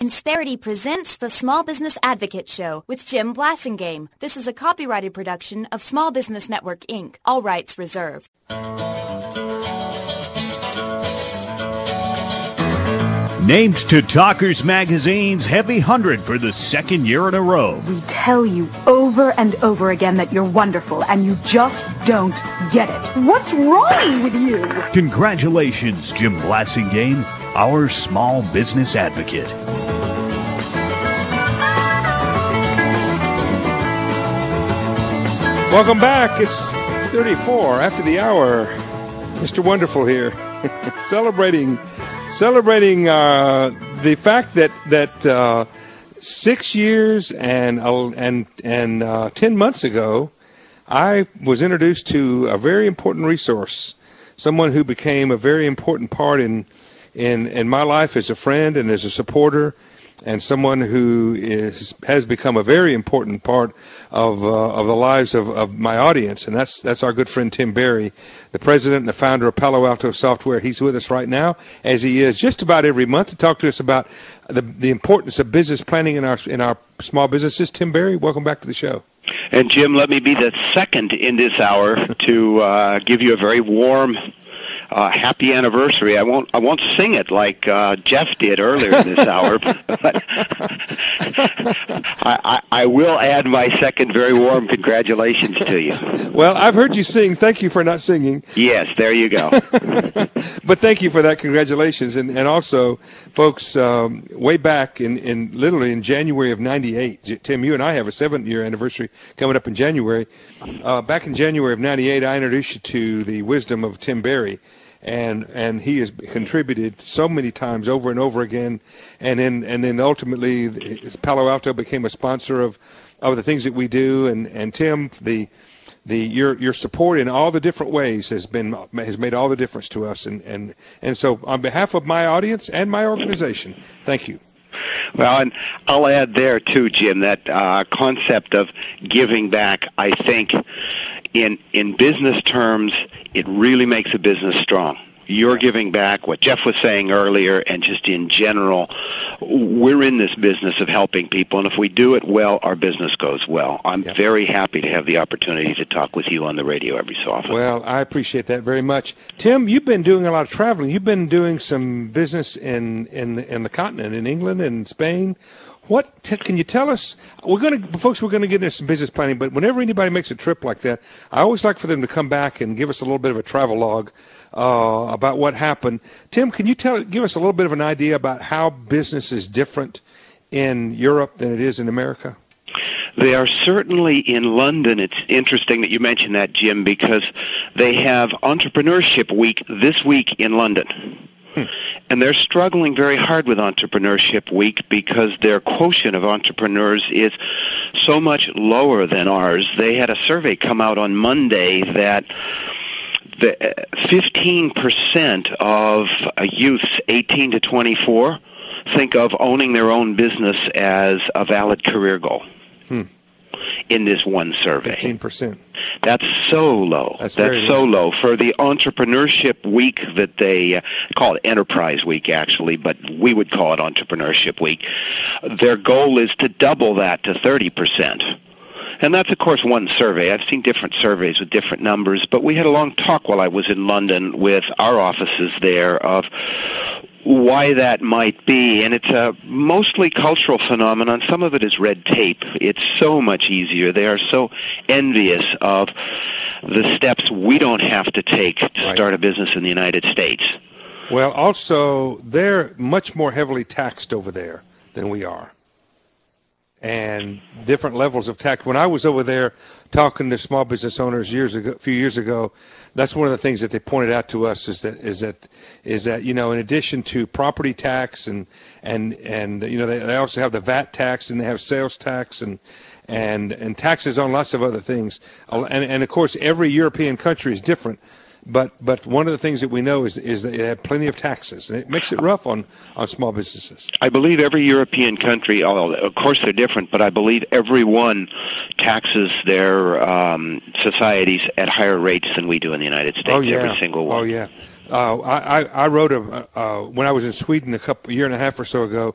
Insperity presents the Small Business Advocate Show with Jim Blasingame. This is a copyrighted production of Small Business Network, Inc. All rights reserved. Named to Talkers Magazine's Heavy 100 for the second year in a row. We tell you over and over again that you're wonderful, and you just don't get it. What's wrong with you? Congratulations, Jim Blasingame, our small business advocate. Welcome back. It's 34 after the hour. Mr. Wonderful here, celebrating the fact that 6 years and 10 months ago, I was introduced to a very important resource, someone who became a very important part in my life as a friend and as a supporter, and someone who has become a very important part of the lives of my audience, and that's our good friend Tim Berry, the president and the founder of Palo Alto Software. He's with us right now, as he is just about every month, to talk to us about the importance of business planning in our small businesses. Tim Berry, welcome back to the show. And Jim, let me be the second in this hour to give you a very warm happy anniversary. I won't sing it like Jeff did earlier in this hour, but I will add my second very warm congratulations to you. Well, I've heard you sing. Thank you for not singing. Yes, there you go. But thank you for that. Congratulations. And also, folks, way back in literally in January of 98, Tim, you and I have a 7th-year anniversary coming up in January. Back in January of 98, I introduced you to the wisdom of Tim Berry. And he has contributed so many times over and over again, and then ultimately Palo Alto became a sponsor of the things that we do. And Tim, your support in all the different ways has made all the difference to us. And so on behalf of my audience and my organization, thank you. Well, and I'll add there too, Jim, that concept of giving back, I think, in business terms, it really makes a business strong. You're giving back, what Jeff was saying earlier, and just in general, we're in this business of helping people, and if we do it well, our business goes well. I'm very happy to have the opportunity to talk with you on the radio every so often. Well, I appreciate that very much. Tim, you've been doing a lot of traveling. You've been doing some business in the continent, in England and Spain. Can you tell us? We're going to get into some business planning, but whenever anybody makes a trip like that, I always like for them to come back and give us a little bit of a travel log about what happened. Tim, can you give us a little bit of an idea about how business is different in Europe than it is in America? They are certainly in London. It's interesting that you mentioned that, Jim, because they have Entrepreneurship Week this week in London. And they're struggling very hard with Entrepreneurship Week because their quotient of entrepreneurs is so much lower than ours. They had a survey come out on Monday that 15% of youths 18 to 24 think of owning their own business as a valid career goal. In this one survey. 15%. That's so low. That's so low. For the Entrepreneurship Week that they call it Enterprise Week, actually, but we would call it Entrepreneurship Week, their goal is to double that to 30%. And that's, of course, one survey. I've seen different surveys with different numbers, but we had a long talk while I was in London with our offices there of why that might be, and it's a mostly cultural phenomenon. Some of it is red tape. It's so much easier. They are so envious of the steps we don't have to take to start a business in the United States. Well, also, they're much more heavily taxed over there than we are, and different levels of tax. When I was over there talking to small business owners a few years ago, that's one of the things that they pointed out to us is that in addition to property tax and they also have the VAT tax, and they have sales tax and taxes on lots of other things, and of course every European country is different. But one of the things that we know is that they have plenty of taxes, and it makes it rough on small businesses. I believe every European country, although of course they're different, but I believe every one taxes their societies at higher rates than we do in the United States. Oh, yeah. Every single one. Oh, yeah. I wrote when I was in Sweden a year and a half or so ago,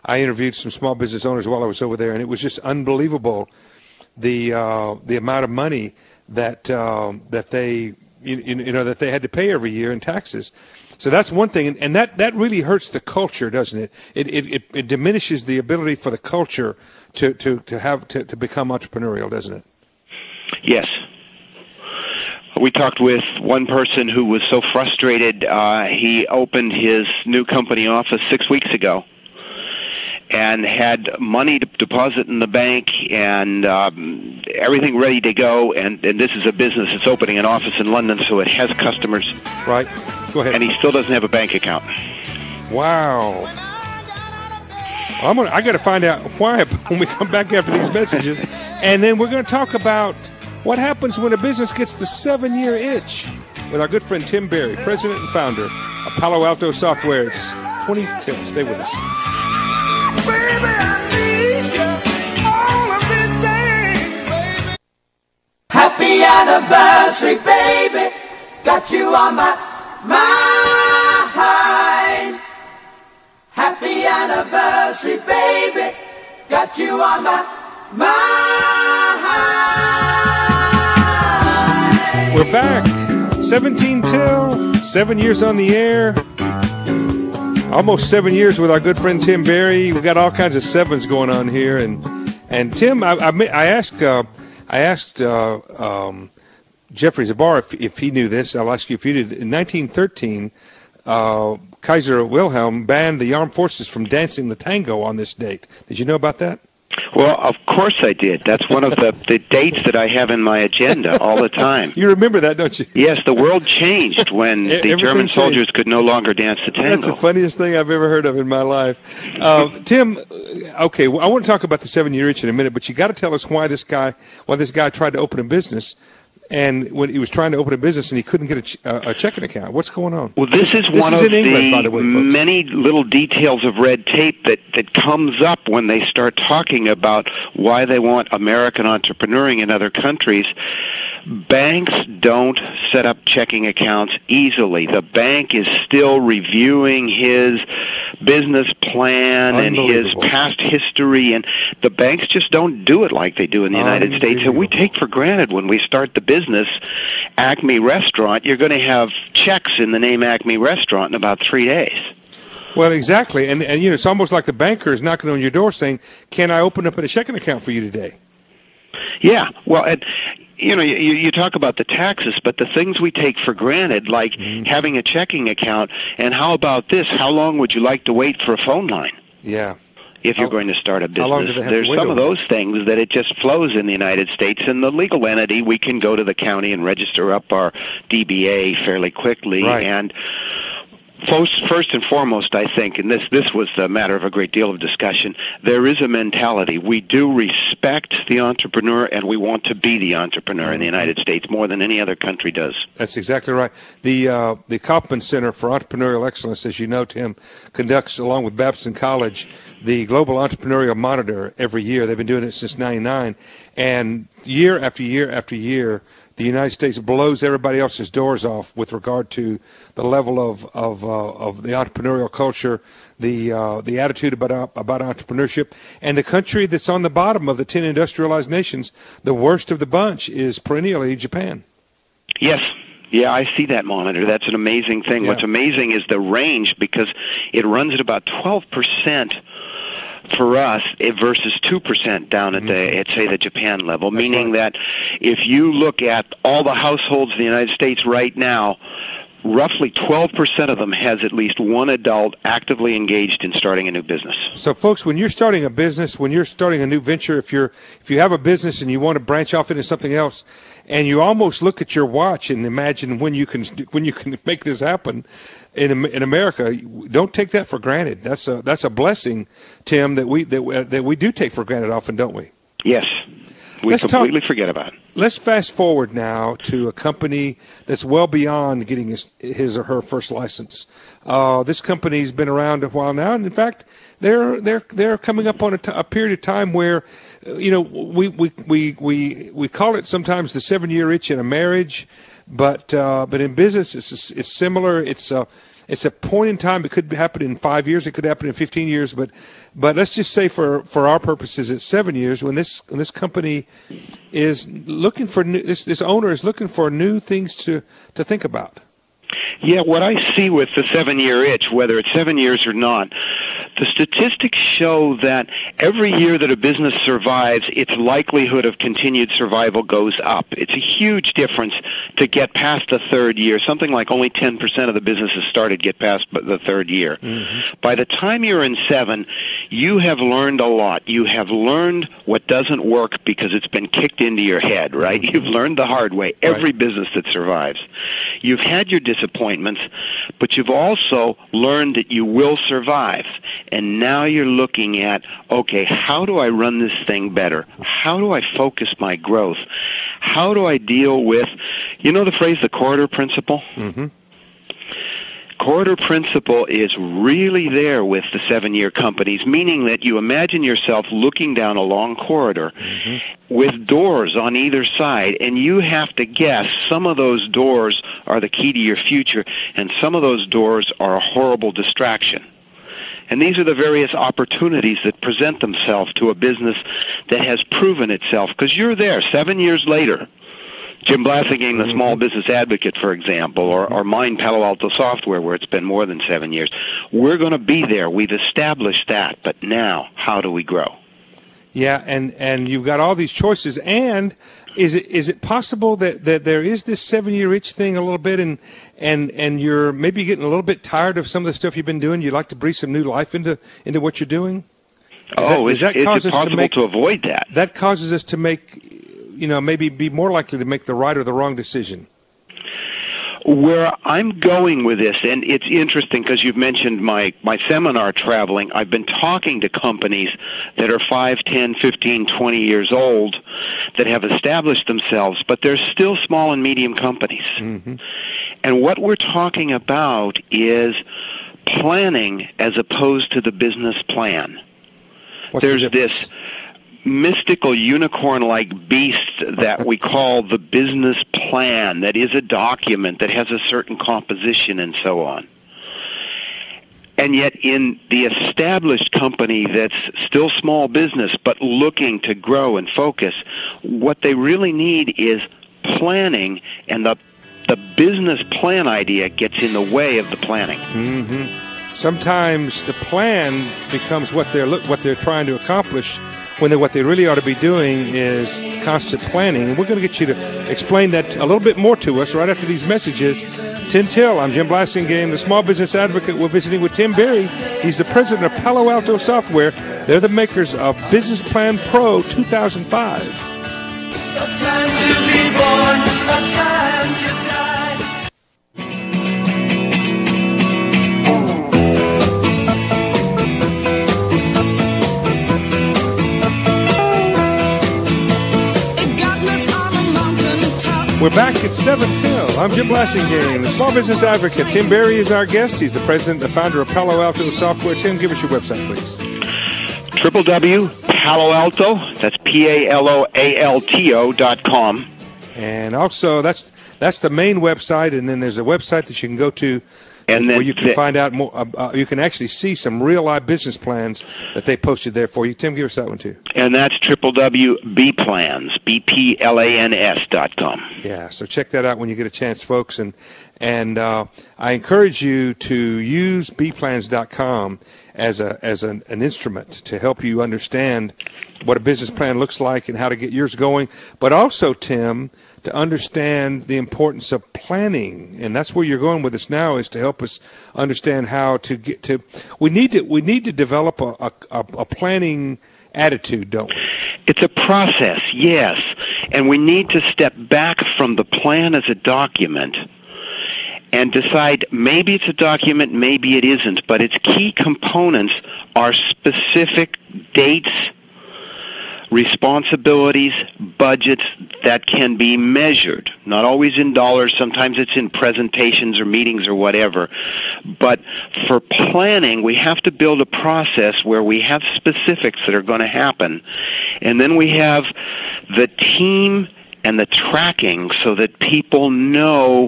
I interviewed some small business owners while I was over there, and it was just unbelievable the amount of money that that they that they had to pay every year in taxes. So that's one thing, and that really hurts the culture, doesn't it? It diminishes the ability for the culture to become entrepreneurial, doesn't it? Yes. We talked with one person who was so frustrated, he opened his new company office 6 weeks ago and had money to deposit in the bank and everything ready to go. And this is a business that's opening an office in London, so it has customers. Right. Go ahead. And he still doesn't have a bank account. Wow. I got to find out why when we come back after these messages. And then we're going to talk about what happens when a business gets the 7-year itch with our good friend Tim Berry, president and founder of Palo Alto Software. It's 2010. Stay with us. Baby, I need you all of these days, baby. Happy anniversary, baby. Got you on my mind. Happy anniversary, baby. Got you on my mind. We're back. 17 till, 7 years on the air. Almost 7 years with our good friend Tim Berry. We got all kinds of sevens going on here, and Tim, I asked Jeffrey Zabar if he knew this. I'll ask you if you did. In 1913, Kaiser Wilhelm banned the armed forces from dancing the tango on this date. Did you know about that? Well, of course I did. That's one of the dates that I have in my agenda all the time. You remember that, don't you? Yes, the world changed when the German soldiers could no longer dance the tango. That's the funniest thing I've ever heard of in my life. Tim, okay, well, I want to talk about the 7-year itch in a minute, but you got to tell us why this guy tried to open a business. And when he was trying to open a business and he couldn't get a checking account. What's going on? Well, this is one of the many little details of red tape that comes up when they start talking about why they want American entrepreneuring in other countries. Banks don't set up checking accounts easily. The bank is still reviewing his business plan and his past history, and the banks just don't do it like they do in the United States. And we take for granted when we start the business, Acme Restaurant, you're going to have checks in the name Acme Restaurant in about 3 days. Well, exactly. And it's almost like the banker is knocking on your door saying, can I open up a checking account for you today? Yeah. Well, you talk about the taxes, but the things we take for granted, like having a checking account, and how about this? How long would you like to wait for a phone line? Yeah. If you're going to start a business, there's some of those things that it just flows in the United States. In the legal entity, we can go to the county and register up our DBA fairly quickly. Right. And first and foremost, I think, and this was the matter of a great deal of discussion, there is a mentality. We do respect the entrepreneur, and we want to be the entrepreneur in the United States more than any other country does. That's exactly right. The Kauffman Center for Entrepreneurial Excellence, as you know, Tim, conducts, along with Babson College, the Global Entrepreneurial Monitor every year. They've been doing it since '99, and year after year after year, the United States blows everybody else's doors off with regard to the level of the entrepreneurial culture, the attitude about entrepreneurship, and the country that's on the bottom of the 10 industrialized nations, the worst of the bunch, is perennially Japan. Yes. Yeah, I see that monitor. That's an amazing thing. Yeah. What's amazing is the range, because it runs at about 12% for us versus 2% down at the Japan level, that's meaning that if you look at all the households in the United States right now, roughly 12% of them has at least one adult actively engaged in starting a new business. So, folks, when you're starting a business, when you're starting a new venture, if you have a business and you want to branch off into something else, and you almost look at your watch and imagine when you can make this happen in America, don't take that for granted. That's a blessing, Tim, that we do take for granted often, don't we? Yes. We completely forget about it. Let's fast forward now to a company that's well beyond getting his or her first license. This company's been around a while now, and in fact, they're coming up on a period of time where, we call it sometimes the 7-year itch in a marriage, but in business it's similar. It's it's a point in time. It could happen in 5 years. It could happen in 15 years. But let's just say for our purposes, it's 7 years. When this company is looking for this owner is looking for new things to think about. Yeah, what I see with the 7-year itch, whether it's 7 years or not, the statistics show that every year that a business survives, its likelihood of continued survival goes up. It's a huge difference to get past the third year. Something like only 10% of the businesses started get past the third year. Mm-hmm. By the time you're in 7, you have learned a lot. You have learned what doesn't work because it's been kicked into your head, right? Mm-hmm. You've learned the hard way. Every business that survives. You've had your disappointments, but you've also learned that you will survive. And now you're looking at, okay, how do I run this thing better? How do I focus my growth? How do I deal with, you know the phrase, the corridor principle? Mm-hmm. Corridor principle is really there with the 7-year companies, meaning that you imagine yourself looking down a long corridor with doors on either side, and you have to guess some of those doors are the key to your future, and some of those doors are a horrible distraction. And these are the various opportunities that present themselves to a business that has proven itself, because you're there 7 years later. Jim Blasingame, the Small Business Advocate, for example, or mine, Palo Alto Software, where it's been more than 7 years. We're going to be there. We've established that. But now, how do we grow? Yeah, and you've got all these choices. And is it possible that there is this 7-year itch thing a little bit, and you're maybe getting a little bit tired of some of the stuff you've been doing? You'd like to breathe some new life into what you're doing? Is it possible to avoid that? That causes us to make, maybe be more likely to make the right or the wrong decision. Where I'm going with this, and it's interesting because you've mentioned my seminar traveling, I've been talking to companies that are 5, 10, 15, 20 years old that have established themselves, but they're still small and medium companies. Mm-hmm. And what we're talking about is planning as opposed to the business plan. There's this mystical unicorn-like beast that we call the business plan, that is a document that has a certain composition and so on. And yet in the established company that's still small business but looking to grow and focus, what they really need is planning, and the business plan idea gets in the way of the planning. Mm-hmm. Sometimes the plan becomes what they're trying to accomplish, when what they really ought to be doing is constant planning. And we're going to get you to explain that a little bit more to us right after these messages. 10 Till, I'm Jim Blasingame, the Small Business Advocate. We're visiting with Tim Berry. He's the president of Palo Alto Software. They're the makers of Business Plan Pro 2005. A time to be born, a time to die. We're back at 7 Till. I'm Jim Blasingame, the Small Business Advocate. Tim Berry is our guest. He's the president and founder of Palo Alto Software. Tim, give us your website, please. www.paloalto, that's PALOALTO.com. And also, that's the main website, and then there's a website that you can go to where you can find out more. You can actually see some real-life business plans that they posted there for you. Tim, give us that one, too. And that's www.bplans, BPLANS.com. Yeah, so check that out when you get a chance, folks. And I encourage you to use bplans.com as an instrument to help you understand what a business plan looks like and how to get yours going. But also, Tim, to understand the importance of planning, and that's where you're going with us now, is to help us understand how to get to. We need to develop a planning attitude, don't we? It's a process, yes, and we need to step back from the plan as a document and decide maybe it's a document, maybe it isn't, but its key components are specific dates, responsibilities, budgets that can be measured. Not always in dollars, sometimes it's in presentations or meetings or whatever. But for planning, we have to build a process where we have specifics that are going to happen. And then we have the team and the tracking so that people know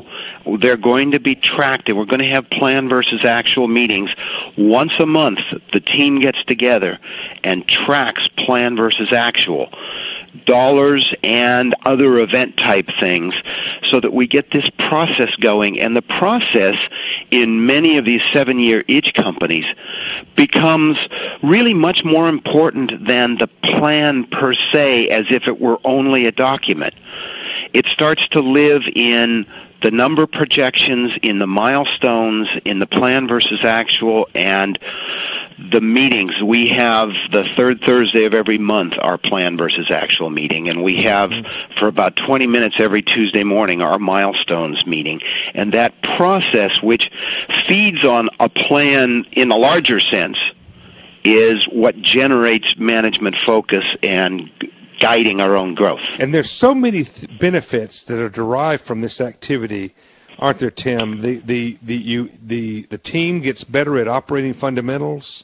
They're going to be tracked, and we're going to have plan versus actual meetings. Once a month, the team gets together and tracks plan versus actual, dollars and other event type things, so that we get this process going. And the process in many of these 7-year itch companies becomes really much more important than the plan per se, as if it were only a document. It starts to live in the number projections, in the milestones, in the plan versus actual, and the meetings. We have the third Thursday of every month our plan versus actual meeting, and we have for about 20 minutes every Tuesday morning our milestones meeting. And that process, which feeds on a plan in a larger sense, is what generates management focus and guiding our own growth. And there's so many benefits that are derived from this activity, aren't there, Tim? The team gets better at operating fundamentals.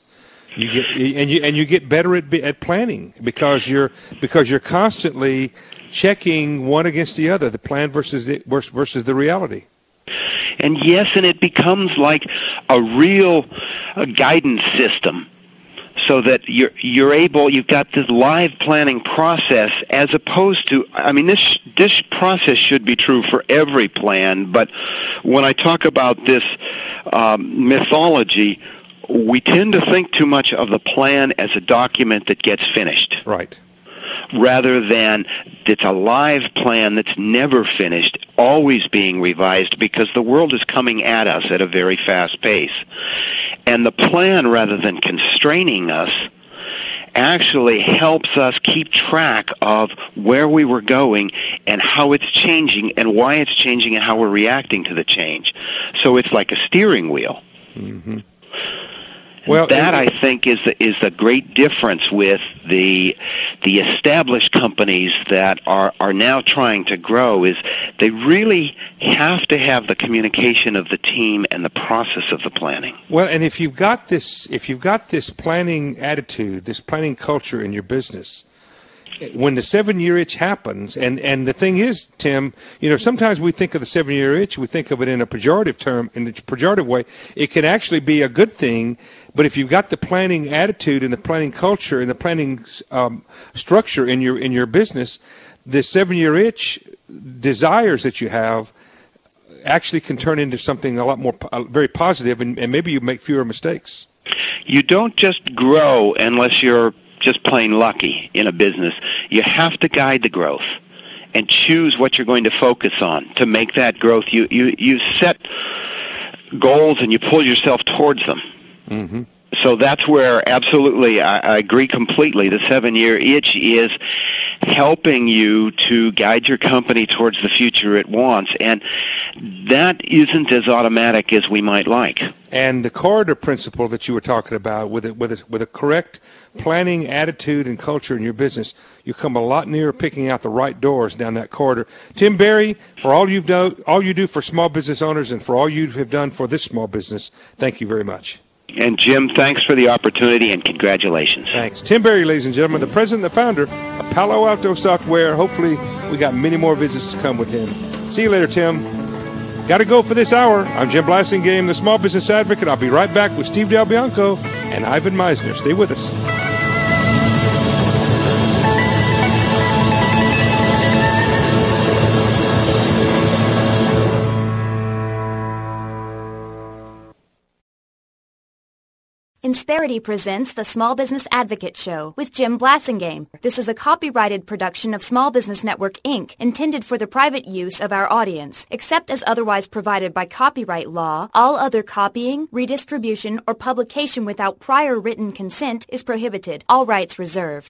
You get better at planning because you're constantly checking one against the other, the plan versus the reality. And yes, and it becomes like a real guidance system, so that you've got this live planning process, as opposed to, I mean, this process should be true for every plan, but when I talk about this mythology, we tend to think too much of the plan as a document that gets finished. Right. Rather than it's a live plan that's never finished, always being revised, because the world is coming at us at a very fast pace. And the plan, rather than constraining us, actually helps us keep track of where we were going and how it's changing and why it's changing and how we're reacting to the change. So it's like a steering wheel. Mm-hmm. Well, that, I think, is the great difference with the established companies that are now trying to grow, is they really have to have the communication of the team and the process of the planning. Well, and if you've got this planning attitude, this planning culture in your business, when the 7-year itch happens, and the thing is, Tim, sometimes we think of the 7-year itch, we think of it in a pejorative term, in a pejorative way. It can actually be a good thing, but if you've got the planning attitude and the planning culture and the planning structure in your business, the 7-year itch desires that you have actually can turn into something a lot more very positive, and maybe you make fewer mistakes. You don't just grow unless you're just plain lucky in a business. You have to guide the growth and choose what you're going to focus on to make that growth. You set goals and you pull yourself towards them. Mm-hmm. So that's where, absolutely, I agree completely. The 7-year itch is helping you to guide your company towards the future it wants, and that isn't as automatic as we might like. And the corridor principle that you were talking about, with a correct planning attitude and culture in your business, you come a lot nearer picking out the right doors down that corridor. Tim Berry, for all you do for small business owners and for all you have done for this small business, thank you very much. And Jim, thanks for the opportunity and congratulations. Thanks. Tim Berry, ladies and gentlemen, the president and the founder of Palo Alto Software. Hopefully we got many more visits to come with him. See you later, Tim. Got to go for this hour. I'm Jim Blasingame, the Small Business Advocate. I'll be right back with Steve Del Bianco and Ivan Meisner. Stay with us. Insperity presents the Small Business Advocate Show with Jim Blasingame. This is a copyrighted production of Small Business Network, Inc., intended for the private use of our audience. Except as otherwise provided by copyright law, all other copying, redistribution, or publication without prior written consent is prohibited. All rights reserved.